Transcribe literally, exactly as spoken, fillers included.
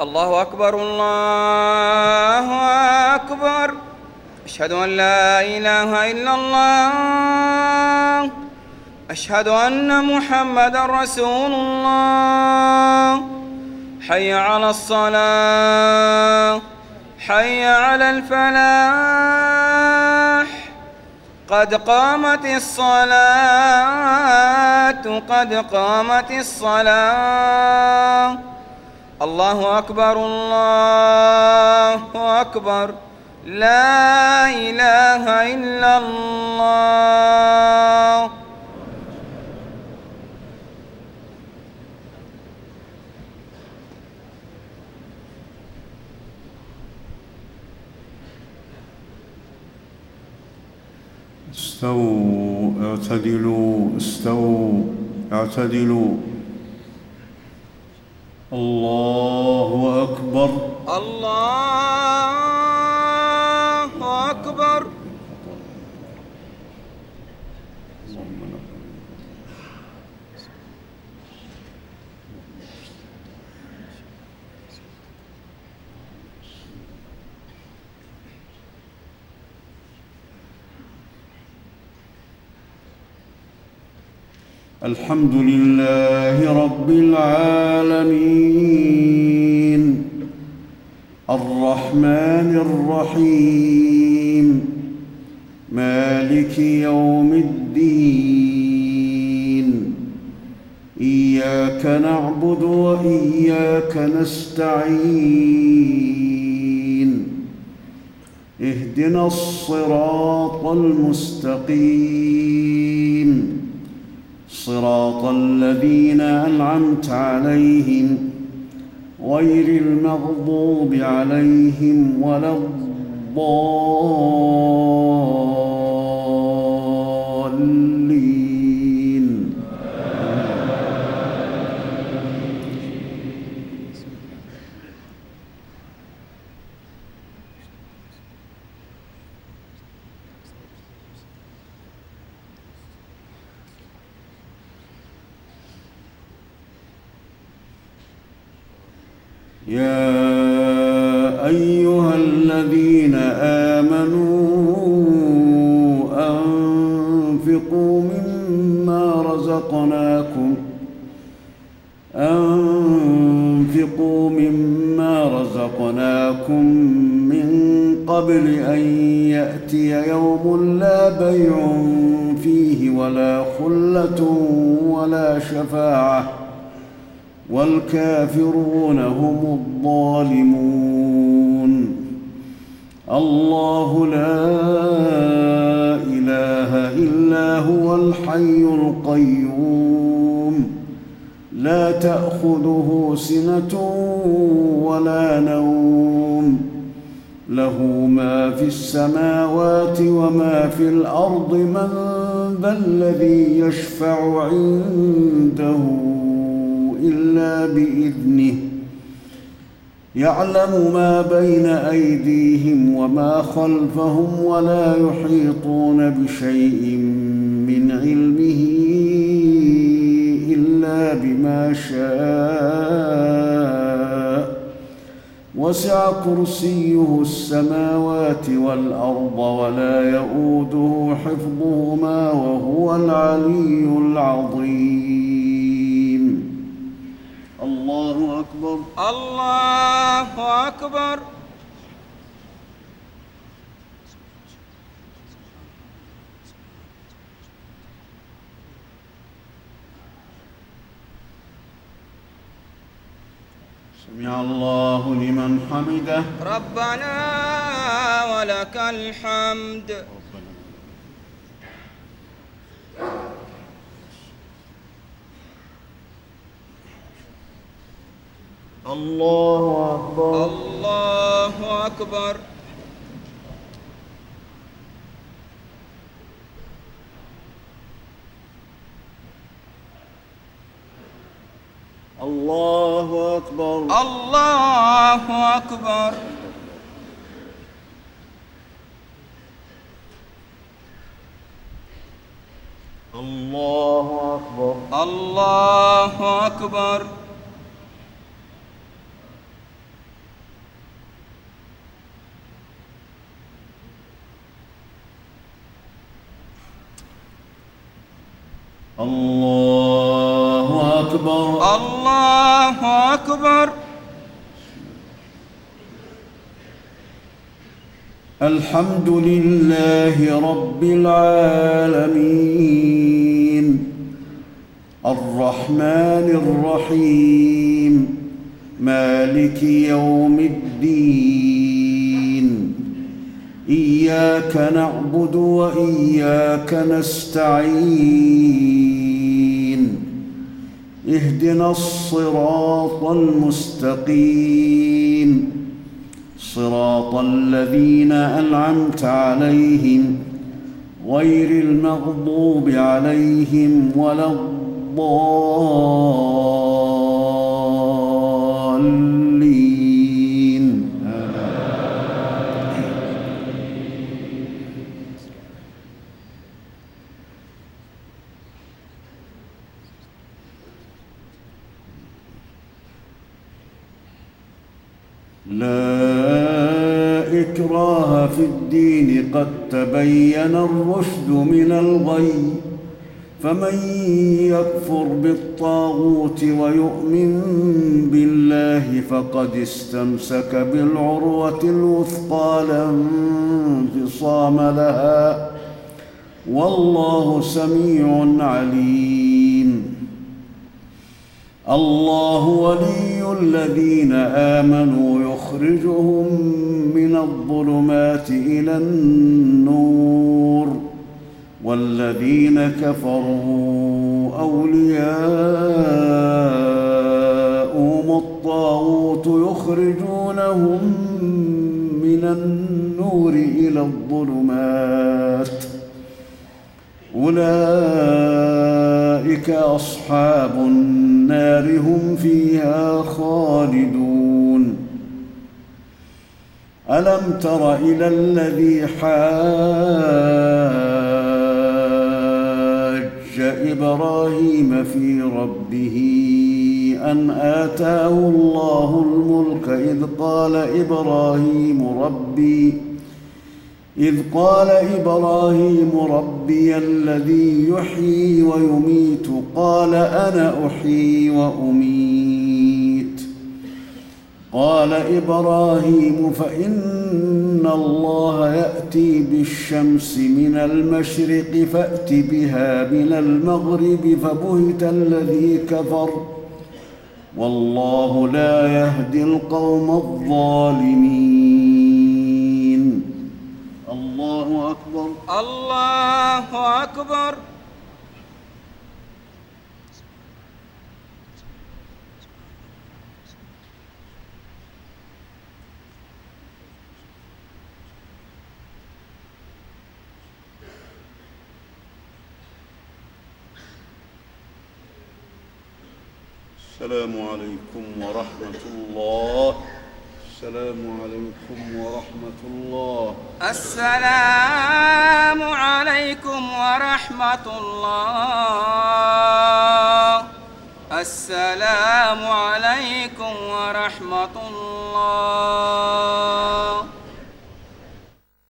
الله أكبر الله أكبر. أشهد أن لا إله إلا الله. أشهد أن محمدًا رسول الله. حي على الصلاة، حي على الفلاح. قد قامت الصلاة، قد قامت الصلاة. الله أكبر الله أكبر. لا إله إلا الله. استووا اعتدلوا استووا اعتدلوا. الله أكبر الله أكبر. الحمد لله رب العالمين الرحمن الرحيم مالك يوم الدين. إياك نعبد وإياك نستعين. اهدنا الصراط المستقيم صراط الذين أنعمت عليهم غير المغضوب عليهم ولا الضالين. يا أيها الذين آمنوا أنفقوا مما رزقناكم أنفقوا مما رزقناكم من قبل أن يأتي يوم لا بيع فيه ولا خلة ولا شفاعة والكافرون هم الظالمون. الله لا إله إلا هو الحي القيوم لا تأخذه سنة ولا نوم له ما في السماوات وما في الأرض. من ذا الذي يشفع عنده إلا بإذنه. يعلم ما بين أيديهم وما خلفهم ولا يحيطون بشيء من علمه إلا بما شاء. وسع كرسيه السماوات والأرض ولا يئوده حفظهما وهو العلي العظيم. الله أكبر الله أكبر. سمع الله لمن حمده. ربنا ولك الحمد. الله أكبر الله أكبر. الله أكبر الله أكبر. الله أكبر الله أكبر. الله أكبر. الله أكبر. الحمد لله رب العالمين الرحمن الرحيم مالك يوم الدين إياك نعبد وإياك نستعين اهدنا الصراط المستقيم صراط الذين أنعمت عليهم غير المغضوب عليهم ولا الضالين. لا إكراه في الدين قد تبين الرشد من الغي فمن يكفر بالطاغوت ويؤمن بالله فقد استمسك بالعروة الوثقى لا انفصام لها والله سميع عليم. الله ولي الذين آمنوا يخرجهم من الظلمات إلى النور والذين كفروا أولياؤهم الطاغوت يخرجونهم من النور إلى الظلمات أولئك أصحاب النار هم فيها خالدون. ألم تر إلى الذي حاج إبراهيم في ربه أن آتاه الله الملك إذ قال إبراهيم ربي إذ قال إبراهيم ربي الذي يحيي ويميت قال أنا أحيي وأميت قال إبراهيم فإن الله يأتي بالشمس من المشرق فأت بها من المغرب فبهت الذي كفر والله لا يهدي القوم الظالمين. الله أكبر. الله أكبر. السلام عليكم ورحمة الله. السلام عليكم ورحمة الله. السلام عليكم ورحمة الله. السلام عليكم ورحمة الله.